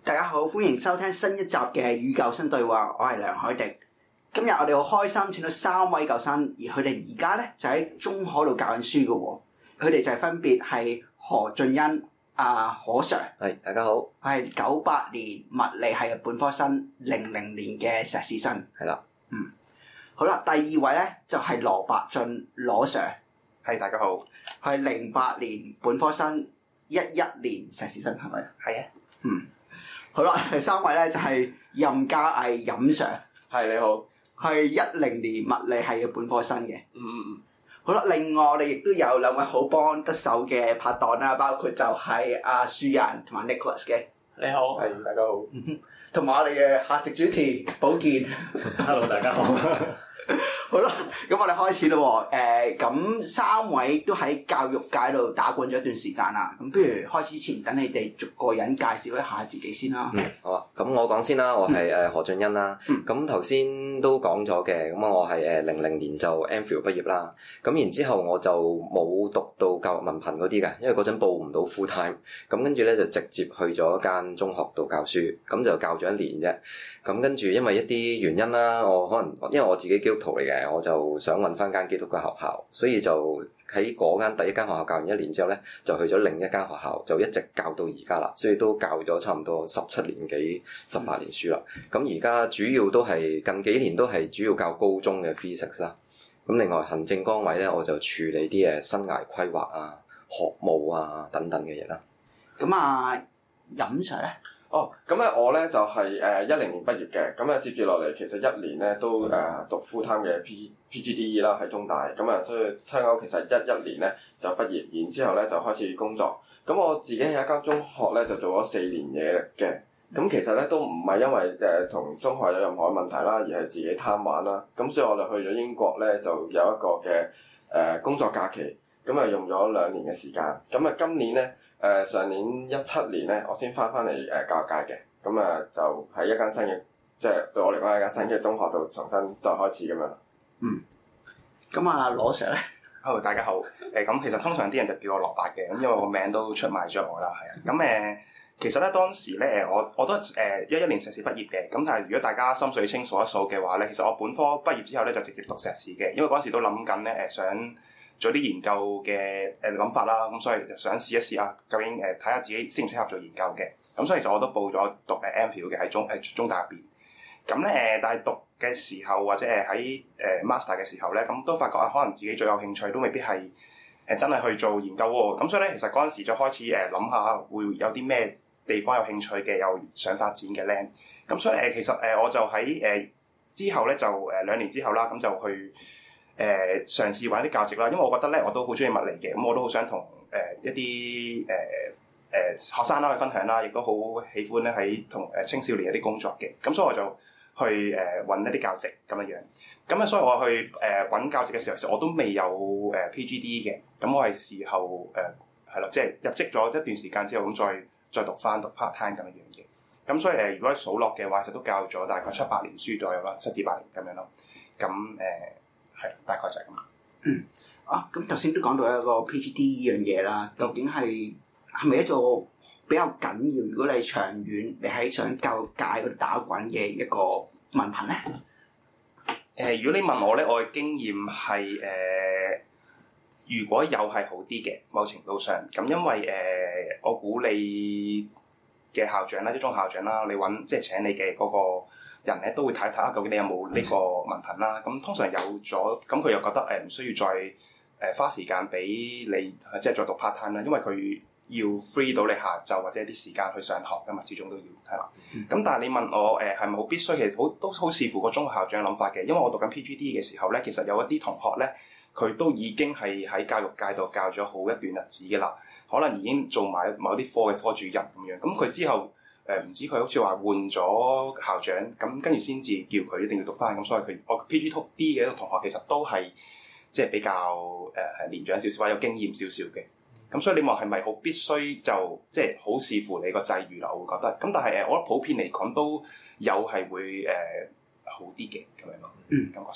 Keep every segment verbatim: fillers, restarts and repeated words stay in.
大家好，歡迎收聽新一集嘅與舊生對話，我係梁凱迪。今日我哋好開心請到三位舊生，而佢哋而家咧就喺中學度教緊書嘅喎。佢哋就係分別係何俊恩、阿何 Sir。 係，大家好。 佢係九八年物理系嘅本科生，零零年嘅碩士生。 係啦。 嗯。好啦，第二位咧就係羅伯俊，羅 Sir。 係，大家好。 佢係零八年本科生，一一年碩士生，係咪？ 係啊。 嗯。好啦，第三位咧就係任嘉毅，任 Sir。 係，你好。 係一零年物理系嘅本科生嘅。 嗯嗯嗯。 好啦，另外我哋亦都有兩位好幫得手嘅拍檔啦，包括就係阿舒仁同埋 Nicholas 嘅。 你好。係，大家好。 同埋我哋嘅客席主持寶健。 Hello， 大家好。 好啦，咁我哋開始咯喎。誒、呃，咁三位都喺教育界度打滾咗一段時間啦。咁不如開始前，等你哋逐個人介紹一下自己先啦。 嗯，好啊。咁我講先啦，我係誒何俊恩啦。咁頭先都講咗嘅，咁我係誒零零年就 MPhil 畢業啦。咁然之後我就冇讀到教育文憑嗰啲嘅，因為嗰陣報唔到 full time。咁跟住咧就直接去咗一間中學度教書，咁就教咗一年啫。咁跟住因為一啲原因啦，我可能因為我自己基督徒嚟嘅，我就想揾翻間基督教學校，所以就喺嗰間第一間學校教完一年之後咧，就去咗另一間學校，就一直教到而家啦。所以都教咗差唔多十七年幾、十八年書啦。咁而家主要都係近幾年都係主要教高中嘅 physics 啦。咁另外行政崗位咧，我就處理啲誒生涯規劃啊、學務啊等等嘅嘢啦。 咁啊，任 Sir 咧？ 哦，咁咧我咧就係誒一零年畢業嘅，咁啊接住落嚟其實一年咧都誒讀 full time 嘅 P P G D E 啦喺中大，咁啊所以聽講其實一一年咧就畢業，然之後咧就開始工作。咁我自己喺一間中學咧就做咗四年嘢嘅，咁其實咧都唔係因為誒同中學有任何問題啦，而係自己貪玩啦。咁所以我哋去咗英國咧就有一個嘅誒工作假期，咁啊用咗兩年嘅時間。咁啊今年咧。誒、呃、上年一七年咧，我先翻翻嚟誒教育界嘅，咁啊就喺一間新嘅，即係對我嚟講係一間新嘅中學度重新再開始咁樣。 嗯。咁啊，羅 Sir 咧？ Hello， 大家好。誒、呃、咁其實通常啲人就叫我羅伯嘅，咁因為我個名都出賣咗我啦，係啊。咁誒、呃，其實咧當時咧誒我我都誒一一年碩士畢業嘅，咁但係如果大家心水清數一數嘅話咧，其實我本科畢業之後咧就直接讀碩士嘅，因為嗰陣時都諗緊咧誒想做啲研究嘅誒諗法啦，咁所以就想試一試啊，究竟誒睇下自己適唔適合做研究嘅。咁所以其實我都報咗讀誒 MPhil 嘅喺中誒中大入邊。咁咧誒，但係讀嘅時候或者誒喺誒 Master 嘅時候咧，咁都發覺啊，可能自己最有興趣都未必係誒真係去做研究喎。咁所以咧，其實嗰陣時就開始誒諗下會有啲咩地方有興趣嘅，又想發展嘅咧。咁所以誒，其實誒我就喺誒之後咧就誒兩年之後啦，咁就去。誒、呃、嘗試揾啲教職啦，因為我覺得咧我都好中意物理嘅，咁我都好想同誒、呃、一啲誒誒學生啦去分享啦，亦都好喜歡咧喺同誒青少年一啲工作嘅，咁所以我就去誒揾、呃、一啲教職咁樣樣。咁啊，所以我去誒揾、呃、教職嘅時候，其實我都未有誒、呃、P G D E 嘅，咁我係時候誒係咯，即係入職咗一段時間之後，咁再再讀翻讀 part time 咁樣樣嘅。咁所以誒、呃，如果數落嘅話，其實都教咗大概七八年書左右啦，七至八年咁樣咯。咁誒。呃係，大概就係咁啦。 嗯，啊，咁頭先都講到一個 P G D E 呢樣嘢啦，究竟係係咪一個比較緊要？如果你係長遠，你喺想教育界嗰度打滾嘅一個文憑咧？ 誒、呃，如果你問我咧，我嘅經驗係誒、呃，如果有係好啲嘅，某程度上咁，因為誒、呃，我估你嘅校長啦，一中校長啦，你揾即係請你嘅嗰、那個。人咧都會睇一睇下究竟你有冇呢個文憑啦。咁通常有咗，咁佢又覺得誒唔、呃、需要再誒、呃、花時間俾你即係再讀 part time 啦，因為佢要 free 到你下晝或者啲時間去上堂噶嘛，始終都要係啦。咁、嗯、但係你問我誒係咪好必須？其實好都好視乎個中學校長嘅諗法嘅。因為我讀緊 P G D 嘅時候咧，其實有一啲同學咧，佢都已經係喺教育界度教咗好一段日子嘅啦，可能已經做埋某啲科嘅科主任咁樣。咁佢之後。誒唔、呃、知佢好似話換咗校長，咁跟住先至叫佢一定要讀翻，咁所以佢我 P G D 嘅一個同學其實都係即係比較誒係、呃、年長少少或者有經驗少少嘅，咁所以你話係咪好必須就即係好視乎你個際遇啦？我會覺得，咁但係誒我覺得普遍嚟講都有係會誒、呃、好啲嘅咁樣咯，嗯，感覺上。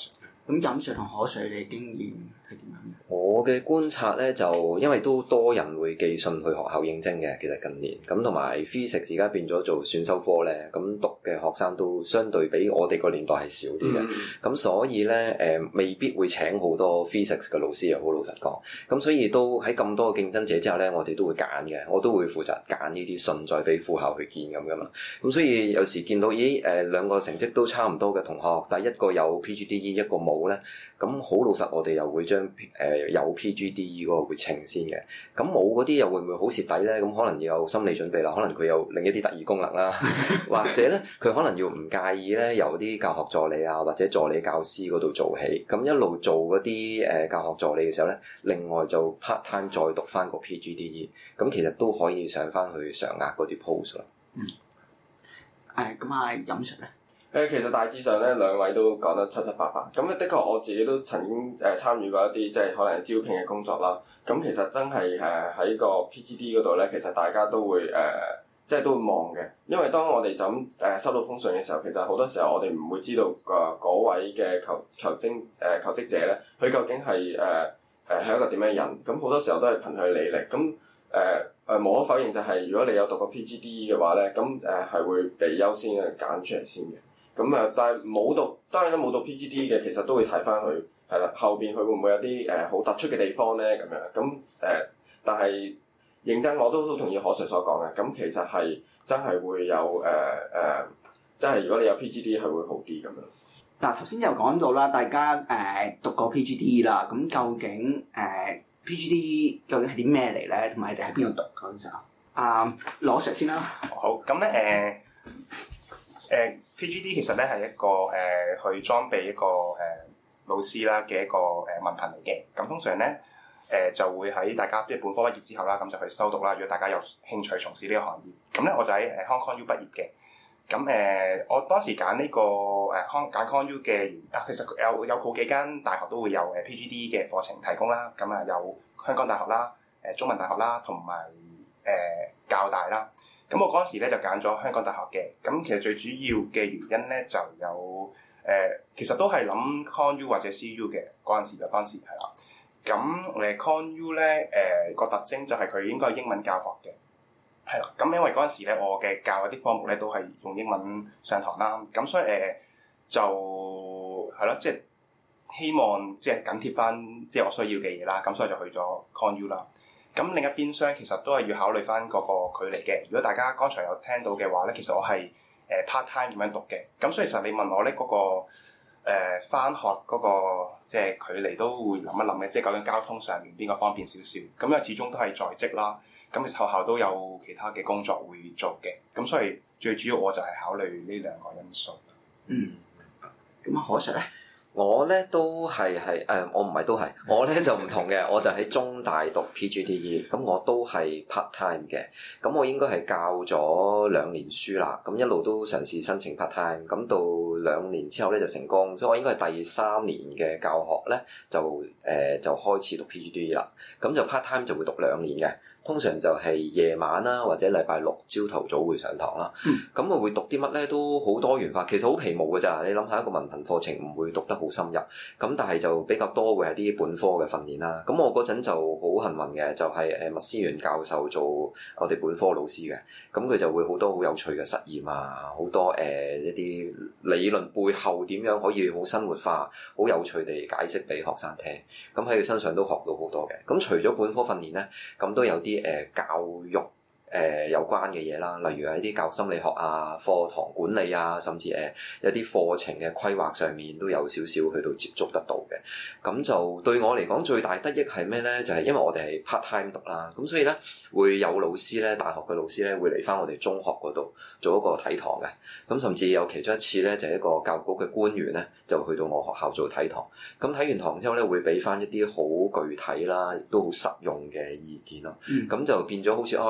咁飲水同可水你嘅經驗係點樣？ 我嘅觀察咧，就因為都多人會寄信去學校應徵嘅，其實近年咁同埋 physics 而家變咗做選修科咧，咁讀嘅學生都相對比我哋個年代係少啲嘅，咁、嗯、所以咧誒、呃、未必會請好多 physics 嘅老師，又好老實講，咁所以都喺咁多嘅競爭者之下咧，我哋都會揀嘅，我都會負責揀呢啲信再俾副校去見咁噶嘛，咁所以有時見到咦誒、呃、兩個成績都差唔多嘅同學，但係一個有 P G D E 一個冇咧，咁好老實我哋又會將誒、呃有 P G D E 嗰個會稱先嘅，咁冇嗰啲又會唔會好蝕底咧？咁可能要有心理準備啦，可能佢有另一啲特異功能啦，或者咧佢可能要唔介意咧由啲教學助理啊或者助理教師嗰度做起，咁一路做嗰啲誒教學助理嘅時候咧，另外就 part time 再讀翻個 P G D E， 咁其實都可以上翻去常額嗰啲 post 啦。 嗯，誒咁啊飲食咧？ 誒，其實大致上咧，兩位都講得七七八八。咁咧，的確我自己都曾經誒、呃、參與過一啲即係可能招聘嘅工作啦。咁其實真係誒喺個 P G D 嗰度咧，其實大家都會誒、呃、即係都會望嘅。因為當我哋就咁誒收到封信嘅時候，其實好多時候我哋唔會知道個嗰位嘅求求徵誒、呃、求職者咧，佢究竟係誒誒係一個點樣嘅人。咁好多時候都係憑佢履歷。咁誒誒無可否認就係、是、如果你有讀過 P G D 嘅話咧，咁誒係會被優先嘅揀出嚟先嘅。咁啊，但係冇讀，當然都冇讀 P G D 嘅，其實都會睇翻佢，係啦，後邊佢會唔會有啲誒好突出嘅地方咧？咁樣，咁誒、呃，但係認真我都好同意何 Sir 所講嘅，咁其實係真係會有誒誒、呃呃，即係如果你有 P G D 係會好啲咁樣。 嗱，頭先又講到啦，大家誒、呃、讀過 P G D 啦，咁究竟誒、呃、P G D 究竟係啲咩嚟咧？同埋你哋喺邊度讀嗰陣時候？啊，羅 Sir 先啦。 好，咁咧誒誒。呃 P G D 其實咧係一個誒、呃、去裝備一個誒、呃、老師啦嘅一個誒、呃、文憑嚟嘅。咁通常咧誒、呃、就會喺大家即係本科畢業之後啦，咁就去修讀啦。如果大家有興趣從事呢個行業，咁咧我就喺誒 Hong Kong U 畢業嘅。咁誒、呃、我當時揀呢、這個誒康揀 Con U 嘅原因啊，其實有有好幾間大學都會有誒 P G D 嘅課程提供啦。咁啊有香港大學啦、誒、呃、中文大學啦，同埋誒教大啦。咁我嗰陣時咧就揀咗香港大學嘅，咁其實最主要嘅原因咧就有誒、呃，其實都係諗 Con U 或者 C U 嘅嗰陣時就當時係啦。咁誒 Con U 咧誒個特徵就係佢應該係英文教學嘅，係啦。咁因為嗰陣時咧我嘅教嗰啲科目咧都係用英文上堂啦，咁所以誒、呃、就係咯，即係希望即係緊貼翻即係我需要嘅嘢啦，咁所以就去咗 Con U 啦。咁另一邊廂其實都係要考慮翻嗰個距離嘅。如果大家剛才有聽到嘅話咧，其實我係誒 part time 咁樣讀嘅。咁所以其實你問我咧嗰、嗰個誒返、呃、學嗰、嗰個即係距離都會諗一諗嘅，即係究竟交通上面邊個方便少少。咁因為始終都係在職啦，咁其實學校都有其他嘅工作會做嘅。咁所以最主要我就係考慮呢兩個因素。 嗯，咁啊，何 Sir 咧？ 我咧都係係誒，我唔係都係，我咧就唔同嘅，我就喺中大讀 P G D E，咁我都係 part time 嘅，咁我應該係教咗兩年書啦，咁一路都嘗試申請 part time，咁到兩年之後咧就成功，所以我應該係第三年嘅教學咧就誒、呃、就開始讀 P G D E 啦，咁就 part time 就會讀兩年嘅。通常就係夜晚啦，或者禮拜六朝頭早會上堂啦。咁我、嗯、會讀啲乜咧？都好多元化，其實好皮毛嘅咋。你諗下一個文憑課程唔會讀得好深入，咁但係就比較多會係啲本科嘅訓練啦。咁我嗰陣就好幸運嘅，就係誒麥思源教授做我哋本科老師嘅。咁佢就會好多好有趣嘅實驗啊，好多誒、呃、一啲理論背後點樣可以好生活化、好有趣地解釋俾學生聽。咁喺佢身上都學到好多嘅。咁除咗本科訓練咧，咁都有啲。誒、呃、教育誒、呃、有關嘅嘢啦，例如係啲教育心理學啊、課堂管理啊，甚至誒、呃、有啲課程嘅規劃上面都有少少去到接觸得到嘅。咁就對我嚟講最大得益係咩咧？就係、是、因為我哋係 part time 讀啦，咁所以咧會有老師咧，大學嘅老師咧會嚟返我哋中學嗰度做一個睇堂嘅。咁甚至有其中一次咧，就係、是、一個教育局嘅官員咧就去到我學校做睇堂。咁睇完堂之後咧，會俾返一啲好具體啦，亦都好實用嘅意見咯。咁、嗯、就變咗好似哦，原來做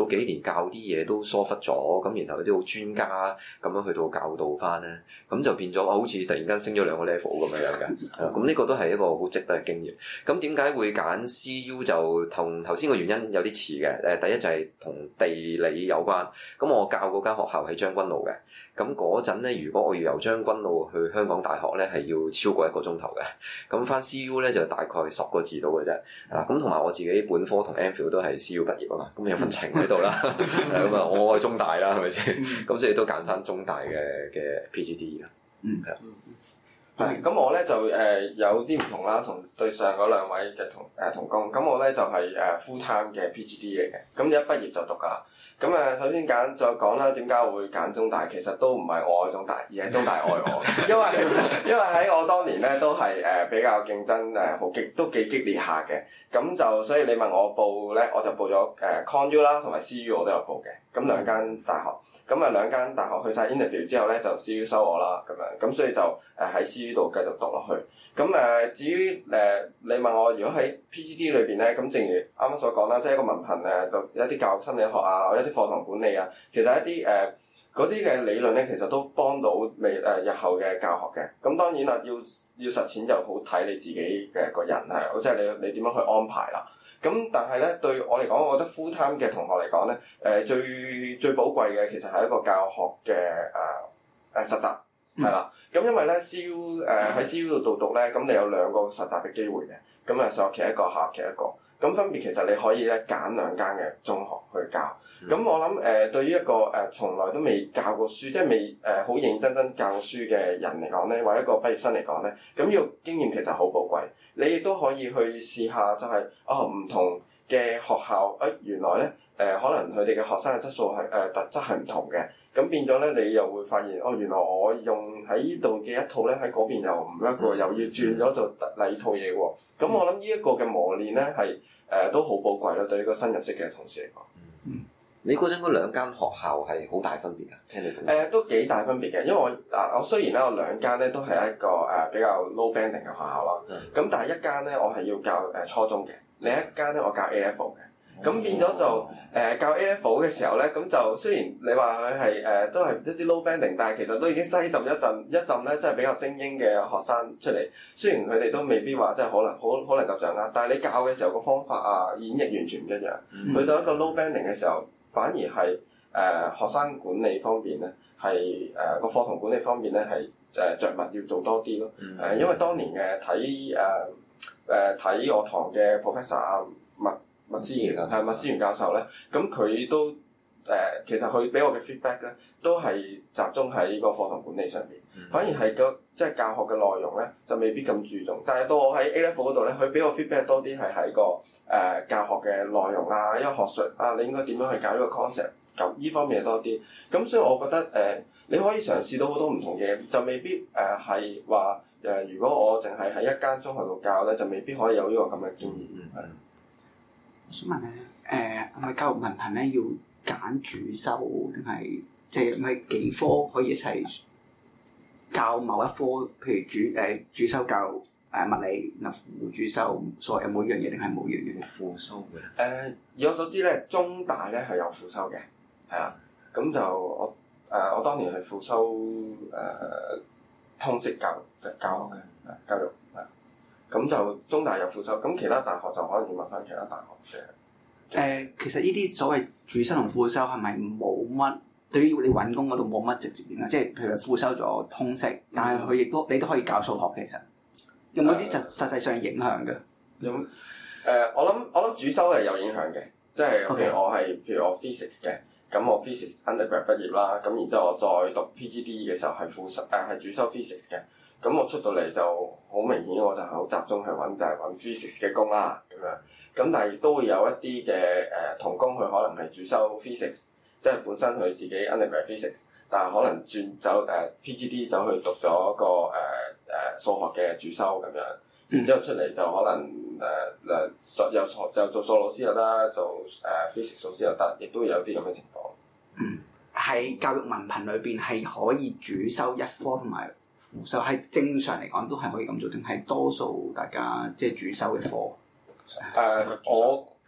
早幾年教啲嘢都疏忽咗，咁然後有啲好專家咁樣去到教導翻咧，咁就變咗好似突然間升咗兩個 level 咁樣樣嘅，係啦，咁呢個都係一個好值得嘅經驗。咁點解會揀 C U 就同頭先個原因有啲似嘅？誒，第一就係同地理有關。咁我教嗰間學校喺將軍澳嘅，咁嗰陣咧，如果我要由將軍澳去香港大學咧，係要超過一個鐘頭嘅。咁翻 C U 咧就大概十個字到嘅啫。啊，咁同埋我自己本科同 MPhil 都係 C U 畢業啊嘛，咁有份情喺度啦。咁啊，我愛中大啦，係咪先？咁所以都揀翻中大嘅嘅 P G D E 啦。嗯，係。 係，咁我咧就誒、呃、有啲唔同啦，同對上嗰兩位嘅同誒同工。咁我咧就係、是、誒、呃、full time 嘅 P G D E 嚟嘅，咁一畢業就讀噶啦。咁誒，首先揀再講啦，點解我會揀中大？其實都唔係我愛中大，而係中大愛我。因為因為喺我當年咧都係誒比較競爭誒好激，都幾激烈下嘅。咁就所以你問我報咧，我就報咗誒 Con U 啦，同埋 C U 我都有報嘅。咁兩間大學，咁啊兩間大學去晒 interview 之後咧，就 C U 收我啦，咁樣。咁所以就誒喺 C U 度繼續讀落去。咁誒，至於誒、呃，你問我如果喺 P G D 裏邊咧，咁正如啱啱所講啦，即係一個文憑誒，就一啲教育心理學啊，一啲課堂管理啊，其實一啲誒嗰啲嘅理論咧，其實都幫到未誒日後嘅教學嘅。咁當然啦，要要實踐就好睇你自己嘅個人係，即係你你點樣去安排啦。咁但係咧，對我嚟講，我覺得 full time 嘅同學嚟講咧，誒、呃、最最寶貴嘅其實係一個教學嘅誒誒實習。係啦，咁、嗯、因為咧 C U 誒喺 C U 度讀咧，咁你有兩個實習嘅機會嘅，咁啊上學期一個，下學期一個，咁分別其實你可以咧揀兩間嘅中學去教。咁、嗯、我諗誒、呃、對於一個誒、呃、從來都未教過書，即係未誒好認真真教過書嘅人嚟講咧，或者一個畢業生嚟講咧，咁呢個經驗其實好寶貴。你亦都可以去試下、就係，就係哦唔同嘅學校，誒、哎、原來咧誒、呃、可能佢哋嘅學生嘅質素係誒、呃、特質係唔同嘅。咁變咗咧，你又會發現哦，原來我用喺呢度嘅一套咧，喺嗰邊又唔一個，又要轉咗做第二套嘢喎。咁我諗呢一個嘅磨練咧，係誒都好寶貴咯，對呢個新入職嘅同事嚟講。 嗯，你嗰陣嗰兩間學校係好大分別㗎？聽你講。誒、 呃，都幾大分別嘅，因為我嗱，我雖然咧，我兩間咧都係一個誒、呃、比較 low banding 嘅學校啦。咁、嗯、但係一間咧，我係要教誒初中嘅，另一間咧我教 A level 嘅。咁變咗就誒、呃、教 A level 嘅時候咧，咁就雖然你話佢係誒都係一啲 low banding，但係其實都已經篩浸一陣一陣咧，即係比較精英嘅學生出嚟。雖然佢哋都未必話即係可能好好能夠掌握，但係你教嘅時候個方法啊演繹完全唔一樣。嗯、去到一個 low banding 嘅時候，反而係誒、呃、學生管理方面咧，係誒個課堂管理方面咧係誒著墨要做多啲咯。誒、嗯呃、因為當年嘅睇誒誒睇我堂嘅 professor 啊麥。麥思源係麥思源教授咧，咁佢都誒、呃，其實佢俾我嘅 feedback 咧，都係集中喺個課堂管理上邊，嗯、反而係個即係教學嘅內容咧，就未必咁注重。但係到我喺 A level 嗰度咧，佢俾我 feedback 多啲係喺個誒、呃、教學嘅內容啊，因為學術啊，你應該點樣去教呢個 concept，咁依方面多啲。咁所以我覺得誒、呃，你可以嘗試到好多唔同嘅，就未必誒係話誒，如果我淨係喺一間中學度教咧，就未必可以有呢個咁嘅經驗。嗯嗯我想問咧，誒係咪教育文憑咧要揀主修，定係即係咪幾科可以一齊教某一科？譬如主誒、呃、主修教誒、呃、物理，然後副主修所謂有冇一樣嘢，定係冇一樣嘢副修嘅？誒、 呃，以我所知咧，中大咧係有副修嘅，係啦。咁就我誒、呃、我當年係副修誒、呃、通識教育嘅教學嘅教育。咁就中大有副修，咁其他大學就可能要問翻其他大學嘅。 誒、呃，其實呢啲所謂主修同副修係咪冇乜對於你揾工嗰度冇乜直接影響？即係譬如副修咗通識，但係佢亦都你都可以教數學，其實有冇啲實實際上影響嘅？ 有誒、呃，我諗我諗主修係有影響嘅，即係譬如我係譬如我 physics 嘅，咁我 physics undergrad 畢業啦，咁然之後我再讀 P G D E 嘅時候係副修誒係主修 physics 嘅。咁我出到嚟就好明顯，我就係好集中去揾就係揾 physics 嘅工啦，咁樣。咁但係亦都會有一啲嘅誒同工，佢可能係主修 physics，即係本身佢自己 undergrad physics，但係可能轉走誒、呃、P G D 走去讀咗個誒誒、呃、數學嘅主修咁樣，然之後出嚟就可能誒誒數有數就做數老師又得，做誒、呃、physics 老師又得，亦都會有啲咁嘅情況。 嗯，喺教育文憑裏邊係可以主修一科同埋。就係正常嚟講都係可以咁做，定係多數大家即係主修嘅科？ 誒、呃，我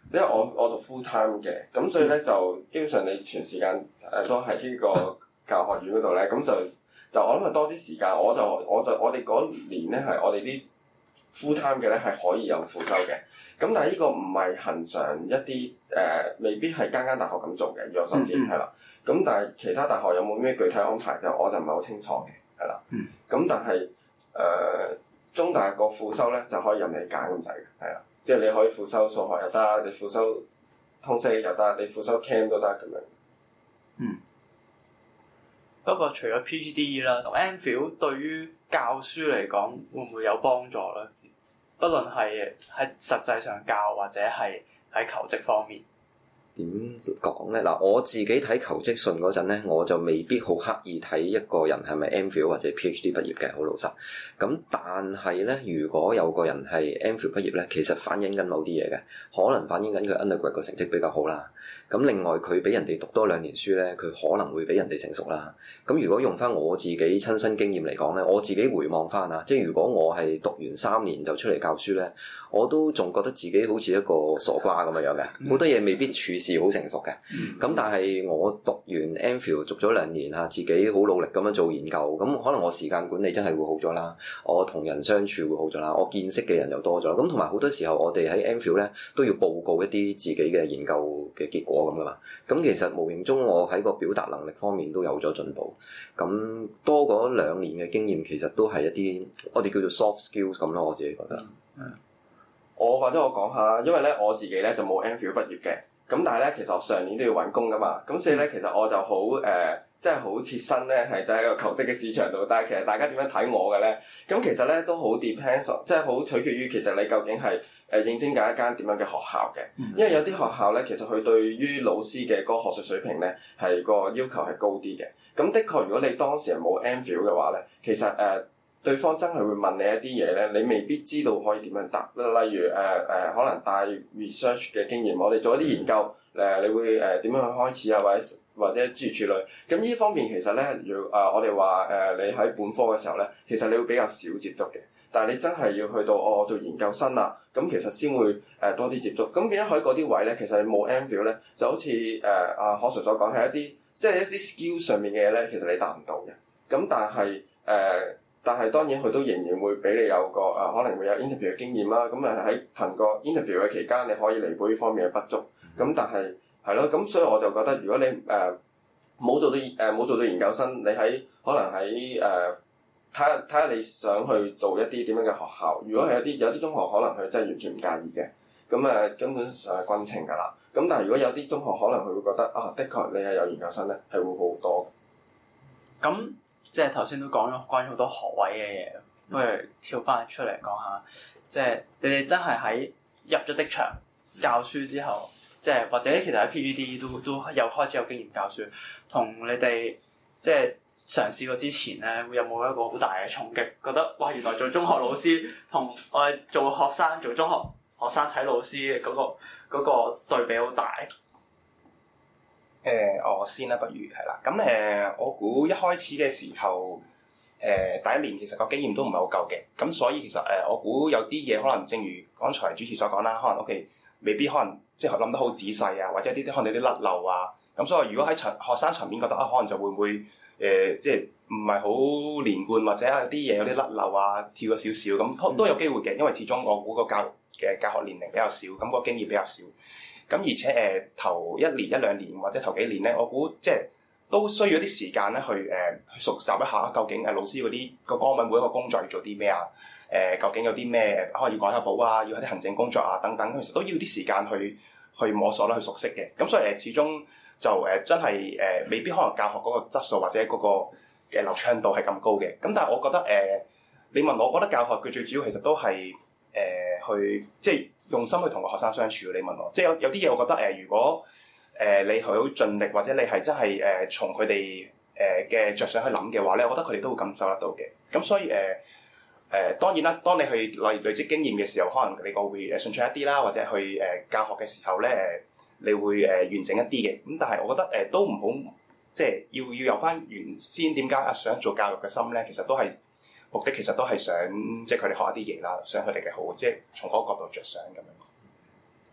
因為我我讀 full time 嘅，咁所以咧就基本上你全時間誒都喺呢個教學院嗰度咧，咁就就我諗係多啲時間，我就我就我哋嗰年咧係我哋啲 full time 嘅咧係可以有副修嘅，咁但係呢個唔係恆常一啲誒、呃，未必係間間大學咁做嘅，以我所知係啦。咁但係其他大學有冇咩具體安排就我就唔係好清楚嘅，係啦。咁、嗯、但係誒、呃、中大個副修咧就可以任你揀咁滯嘅，係啦。即係你可以副修數學又得，你副修通識又得，你副修 Chem 都得咁樣。 嗯。不過除咗 P G D E 啦，讀 MPhil 對於教書嚟講會唔會有幫助咧？不論係喺實際上教或者係喺求職方面。 點講咧？嗱，我自己睇求職信嗰陣咧，我就未必好刻意睇一個人係咪 MPhil 或者 PhD 畢業嘅，好老實。咁但係咧，如果有個人係 MPhil 畢業咧，其實反映緊某啲嘢嘅，可能反映緊佢 undergrad 個成績比較好啦。咁另外佢比人哋讀多兩年書咧，佢可能會比人哋成熟啦。咁如果用翻我自己親身經驗嚟講咧，我自己回望翻啊，即係如果我係讀完三年就出嚟教書咧，我都仲覺得自己好似一個傻瓜咁樣樣嘅，好、嗯、多嘢未必處事好成熟嘅。咁、嗯、但係我讀完 MPhil 讀咗兩年嚇，自己好努力咁樣做研究，咁可能我時間管理真係會好咗啦，我同人相處會好咗啦，我見識嘅人又多咗啦。咁同埋好多時候我哋喺 MPhil 咧都要報告一啲自己嘅研究嘅結果咁噶嘛。咁其實無形中我喺個表達能力方面都有咗進步。咁多嗰兩年嘅經驗其實都係一啲我哋叫做 soft skills 咁咯，我自己覺得。 嗯，我或者我講下，因為咧我自己咧就冇 MPhil 畢業嘅，咁但係咧其實我上年都要揾工噶嘛，咁所以咧其實我就好誒、呃，即係好切身咧係就喺個求職嘅市場度。但係其實大家點樣睇我嘅咧？咁其實咧都好 depends， 即係好取決於其實你究竟係誒應徵緊一間點樣嘅學校嘅，因為有啲學校咧其實佢對於老師嘅嗰個學術水平咧係個要求係高啲嘅。咁的確如果你當時係冇 MPhil 嘅話咧，其實誒、呃、對方真係會問你一啲嘢咧，你未必知道可以點樣答。例如誒誒、呃、可能帶 research 嘅經驗，我哋做一啲研究誒、呃，你會誒點、呃、樣去開始啊，或者或者諸如此類。咁呢方面其實咧，要誒、呃、我哋話誒你喺本科嘅時候咧，其實你會比較少接觸嘅。但係你真係要去到哦做研究生啦，咁其實先會誒、呃、多啲接觸。咁變咗喺嗰啲位咧，其實你冇 MPhil 咧，就好似誒阿何 Sir 所講係一啲。即係一啲 skill 上面嘅嘢咧，其實你達唔到嘅。咁但係誒、呃，但係當然佢都仍然會俾你有個誒、呃，可能會有 interview 嘅經驗啦。咁誒喺憑個 interview 嘅期間，你可以彌補呢方面嘅不足。咁但係係咯，咁所以我就覺得，如果你誒冇、呃、做到誒冇、呃、做到研究生，你喺可能喺誒睇下睇下你想去做一啲點樣嘅學校。如果係有啲有啲中學可能佢真係完全唔介意嘅，咁誒、呃、根本上係均稱㗎啦。咁但係如果有啲中學可能佢會覺得啊，的確你係有研究生咧，係會好好多。 咁即係頭先都講咗關於好多學位嘅嘢，不如跳翻出嚟講下，即係你哋真係喺入咗職場教書之後，即係或者其實喺 P G D 都都有開始有經驗教書，同你哋即係嘗試過之前咧，會有冇一個好大嘅衝擊？覺得哇，原來做中學老師同我哋做學生做中學學生睇老師嘅嗰個嗰個對比好大。 誒、呃，我先啦，不如係啦。咁誒、呃，我估一開始嘅時候，誒、呃、第一年其實個經驗都唔係好夠嘅。咁所以其實誒、呃，我估有啲嘢可能正如剛才主持所講啦，可能屋企未必可能即係諗得好仔細啊，或者啲啲可能有啲甩漏啊。咁所以如果喺層學生層面覺得啊，可能就會唔會誒、呃，即係唔係好連貫，或者有啲嘢有啲甩漏啊，跳咗少少咁，都有機會嘅。因為始終我估個教嘅教學年齡比較少，咁個經驗比較少。咁而且誒、呃、頭一年一兩年或者頭幾年咧，我估即係都需要啲時間咧去誒、呃、去熟習一下究竟誒老師嗰啲個崗位每一個工作要做啲咩啊？誒、呃、究竟有啲咩可能要改下簿啊，要有啲行政工作啊等等，其實都要啲時間去去摸索啦，去熟悉嘅。咁所以誒、呃、始終就誒、呃、真係誒、呃、未必可能教學嗰個質素或者嗰個嘅流暢度係咁高嘅。咁但係我覺得誒、呃、你問我覺得教學佢最主要其實都係誒、呃、去即係。用心去同個學生相處，你問我，即係有有啲嘢，我覺得誒、呃，如果誒、呃、你好盡力，或者你係真係誒、呃、從佢哋誒嘅着想去諗嘅話咧，我覺得佢哋都會感受得到嘅。咁所以誒誒、呃呃，當然啦，當你去累累積經驗嘅時候，可能你個會誒順暢一啲啦，或者去誒、呃、教學嘅時候咧，你會誒、呃、完整一啲嘅。咁但係我覺得誒、呃、都唔好，即係要要有翻原先點解啊想做教育嘅心咧，其實都係。目的其實都係想，即係佢哋學一啲嘢啦，想佢哋嘅好，即係從嗰個角度着想咁樣。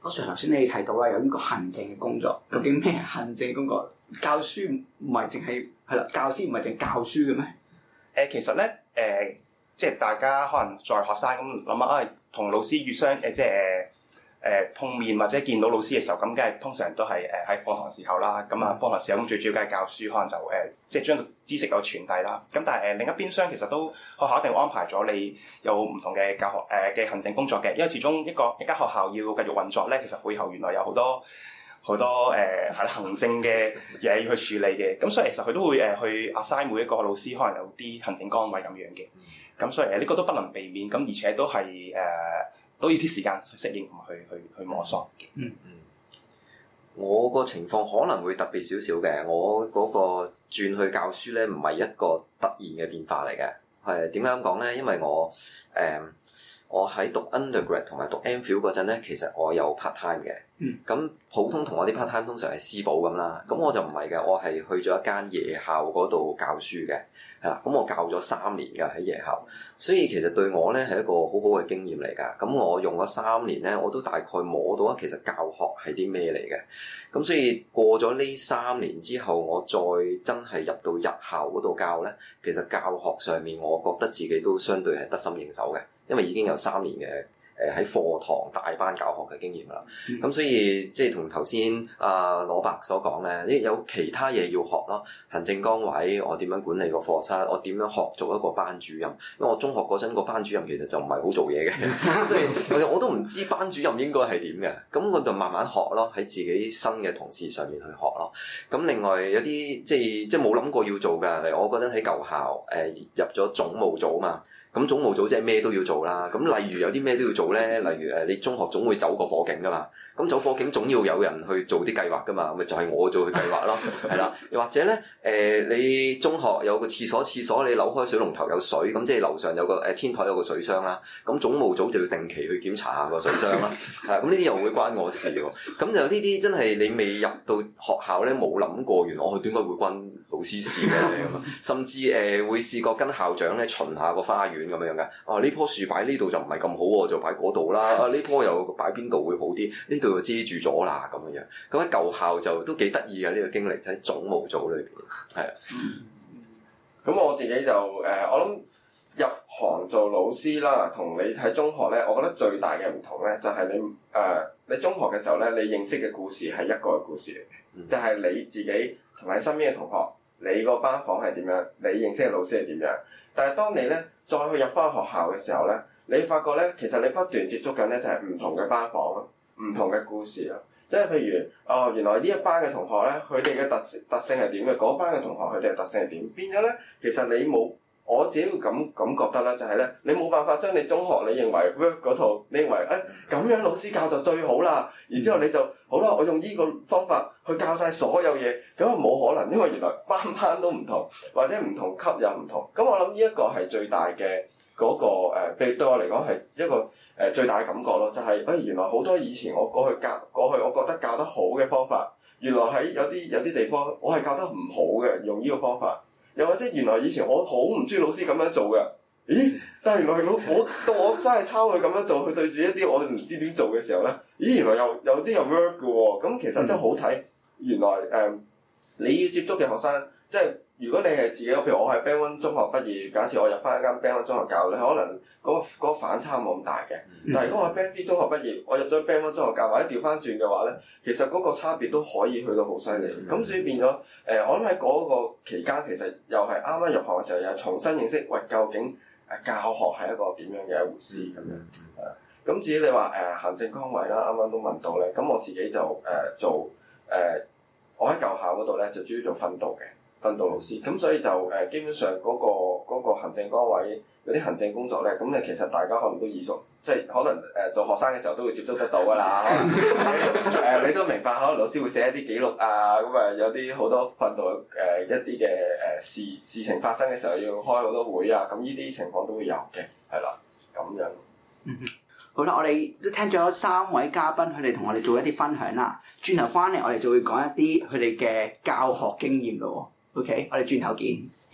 阿 Sir 頭先你提到啦，有呢個行政嘅工作，究竟咩係行政工作？教書唔係淨係係啦，教師唔係淨教書嘅咩？誒、 呃，其實咧，誒、呃，即係大家可能在學生咁諗下，啊，同老師遇相誒，即係誒誒碰面或者見到老師嘅時候，咁梗係通常都係誒喺課堂時候啦。咁啊，課堂時候咁最主要梗係教書，可能就誒、呃、即係將個知識有傳遞啦。咁但係誒、呃、另一邊廂其實都學校一定會安排咗你有唔同嘅教學誒嘅、呃、行政工作嘅，因為始終一個一間學校要繼續運作咧，其實背後原來有好多好多誒係啦行政嘅嘢要去處理嘅。咁所以其實佢都會誒去 assign 每一個老師可能有啲行政崗位咁樣嘅。咁所以誒呢個都不能避免，咁而且都係誒、呃、都要啲時間去適應同去去去摸索嘅。 嗯嗯，我個情況可能會特別少少嘅，我嗰個轉去教書咧，唔係一個突然嘅變化嚟嘅。係點解咁講咧？因為我誒、呃、我喺讀 undergrad 同埋讀 MPhil 嗰陣咧，其實我有 part time 嘅。嗯。咁普通同我啲 part time 通常係私補咁啦，咁我就唔係嘅，我係去咗一間夜校嗰度教書嘅。係啦，咁我教咗三年㗎喺夜校，所以其實對我咧係一個好好嘅經驗嚟㗎。咁我用咗三年咧，我都大概摸到啊，其實教學係啲咩嚟嘅。咁所以過咗呢三年之後，我再真係入到日校嗰度教咧，其實教學上面我覺得自己都相對係得心應手嘅，因為已經有三年嘅誒喺課堂大班教學嘅經驗啦。咁、嗯、所以即係同頭先阿羅伯所講咧，有其他嘢要學咯。行政崗位，我點樣管理個課室，我點樣學做一個班主任。因為我中學嗰陣個班主任其實就唔係好做嘢嘅，所以我我都唔知班主任應該係點嘅。咁我就慢慢學咯，喺自己新嘅同事上面去學咯。咁另外有啲即係即係冇諗過要做㗎。例如我嗰陣喺舊校誒、呃、入咗總務組嘛。咁總務組即係咩都要做啦，咁例如有啲咩都要做咧，例如誒你中學總會走個火警噶嘛，咁走火警總要有人去做啲計劃噶嘛，咪就係、是、我做去計劃咯，係啦，又或者咧誒、呃、你中學有個廁所，廁所你扭開水龍頭有水，咁即係樓上有個誒、呃、天台有個水箱啦，咁總務組就要定期去檢查下個水箱啦，係啦，咁呢啲又會關我事喎，咁就呢啲真係你未入到學校咧冇諗過，原來我點解會關老師事咧咁啊，甚至誒、呃、會試過跟校長咧巡下個花園。咁樣嘅，啊呢棵樹擺呢度就唔係咁好喎，就擺嗰度啦。啊呢棵又擺邊度會好啲？呢度就遮住咗啦咁樣樣。咁喺舊校就都幾得意嘅呢個經歷，就喺總務組裏邊，係啊。 咁、嗯、我自己就誒、呃，我諗入行做老師啦，同你喺中學咧，我覺得最大嘅唔同咧，就係、是、你誒、呃、你中學嘅時候咧，你認識嘅故事係一個故事嚟嘅，嗯、就係你自己同你身邊嘅同學，你個班房係點樣，你認識嘅老師係點樣。但係當你咧再去入翻學校嘅時候咧，你發覺咧，其實你不斷接觸緊咧就係唔同嘅班房咯，唔同嘅故事咯。即係譬如哦，原來呢一班嘅同學咧，佢哋嘅特特性係點嘅？嗰班嘅同學佢哋嘅特性係點？變咗咧，其實你冇，我自己會咁咁覺得啦，就係咧，你冇辦法將你中學你認為 work 嗰套，你認為誒咁樣老師教就最好啦，然之後你就好啦，我用呢個方法去教晒所有嘢，咁啊冇可能，因為原來班班都唔同，或者唔同級又唔同。咁我諗呢一個係最大嘅嗰個誒，對對我嚟講係一個誒最大嘅感覺咯，就係誒原來好多以前我過去教過去，我覺得教得好嘅方法，原來喺有啲有啲地方我係教得唔好嘅，用呢個方法。又或者原來以前我好唔中意老師咁樣做嘅，咦？但係原來老我到我真係抄佢咁樣做，佢對住一啲我哋唔知點做嘅時候咧，咦？原來又有啲又 work 嘅喎，咁其實真係好睇。原來誒、呃，你要接觸嘅學生，即係如果你係自己，譬如我係 Band One 中學畢業，假設我入翻一間 Band One 中學教，你可能嗰、嗰個嗰個反差冇咁大嘅。但係如果我係 Band Three 中學畢業，我入咗 Band One 中學教，或者調翻轉嘅話咧，其實嗰個差別都可以去到好犀利。咁、嗯、所以變咗誒、呃，我諗喺嗰個期間，其實又係啱啱入行嘅時候，又重新認識喂，究竟誒教學係一個點樣嘅一回事咁樣。係啊、嗯，咁、嗯、至於你話誒、呃、行政崗位啦，啱啱都問到咧，咁我自己就誒、呃、做誒、呃，我喺舊校嗰度咧就主要做訓導嘅。訓導老師，咁所以就誒、呃、基本上嗰、那個嗰、那個行政崗位嗰啲行政工作咧，咁咧其實大家可能都耳熟，即係可能誒、呃、做學生嘅時候都會接觸得到噶啦。誒、呃、你都明白，可能老師會寫一啲記錄啊，咁啊有啲好多訓導誒、呃、一啲嘅誒事事情發生嘅時候要開好多會啊，咁呢啲情況都會有嘅，係啦，咁樣。 嗯、好啦，我哋都聽咗三位嘉賓，佢哋同我哋做一啲分享啦。轉頭翻嚟，我哋就會講一啲佢哋嘅教學經驗咯。OK，我哋轉頭見。